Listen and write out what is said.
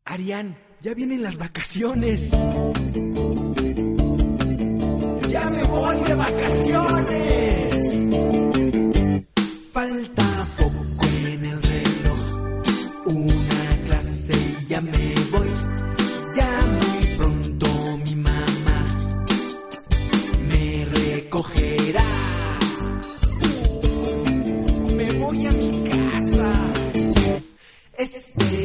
Arián, ya vienen las vacaciones. ¡Ya me voy de vacaciones! Falta poco en el reloj, una clase y ya me voy. Ya muy pronto mi mamá me recogerá. Me voy a mi casa. Este